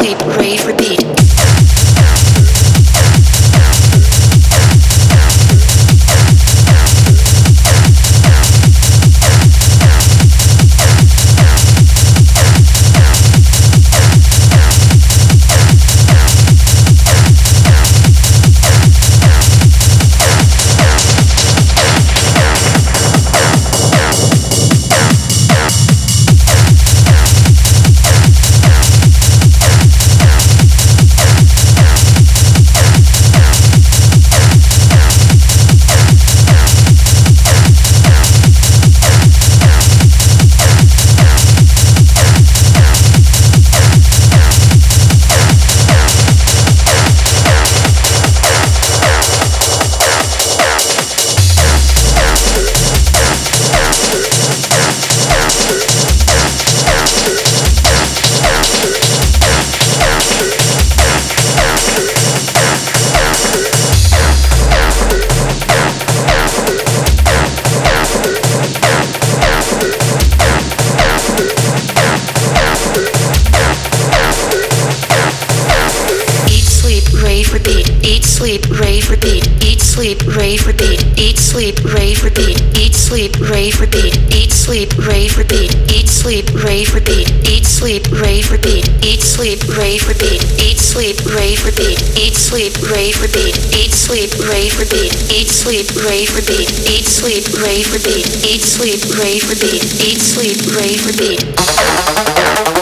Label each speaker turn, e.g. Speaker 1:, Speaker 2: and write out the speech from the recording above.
Speaker 1: sleep, rave, repeat. Eat, sleep, rave, repeat. Eat, sleep, rave, repeat. Eat, sleep, rave, repeat. Eat, sleep, rave, repeat. Eat, sleep, rave, repeat. Eat, sleep, rave, repeat. Eat, sleep, rave, repeat. Eat, sleep, rave, repeat. Eat, sleep, rave, repeat. Eat, sleep, rave, repeat. Eat, sleep, rave, repeat. Eat, sleep, rave, repeat. Eat, sleep, rave, repeat. Eat, sleep, rave, repeat. Eat, sleep, rave, repeat.